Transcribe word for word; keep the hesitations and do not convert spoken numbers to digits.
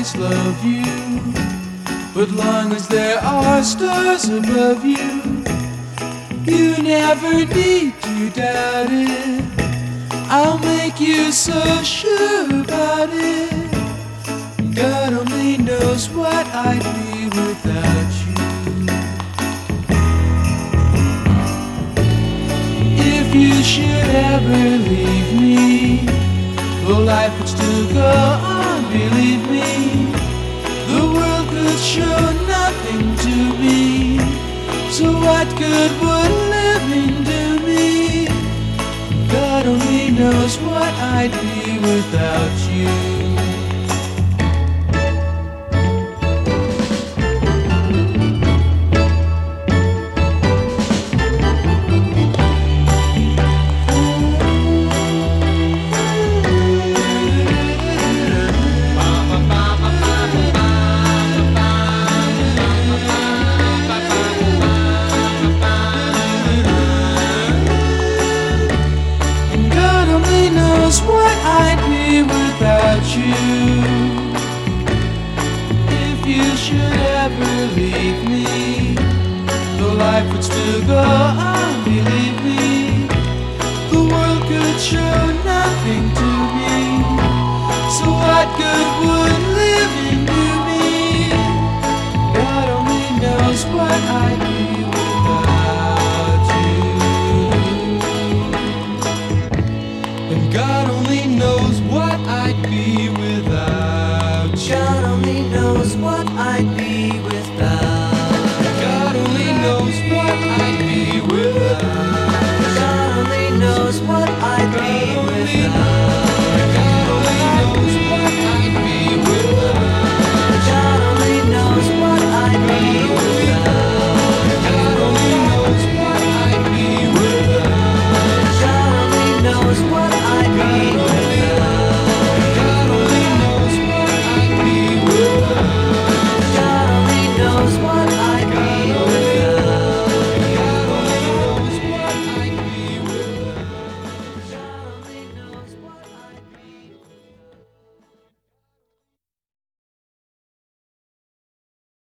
always love you, but long as there are stars above you, you never need to doubt it. I'll make you so sure about it. God only knows what I'd be without you. If you should ever leave me, well, life would still go on, believe me. The world could show nothing to me, so what good would living do me? God only knows what I'd be without you. What I'd be without you. If you should ever leave me, the life would still go on, believe me. The world could show nothing to me, so what good would living do me? God only knows what I'd be without you. And God only knows what I'd be without you. God only knows what I'd be without. God only knows what I'd be without. God only knows what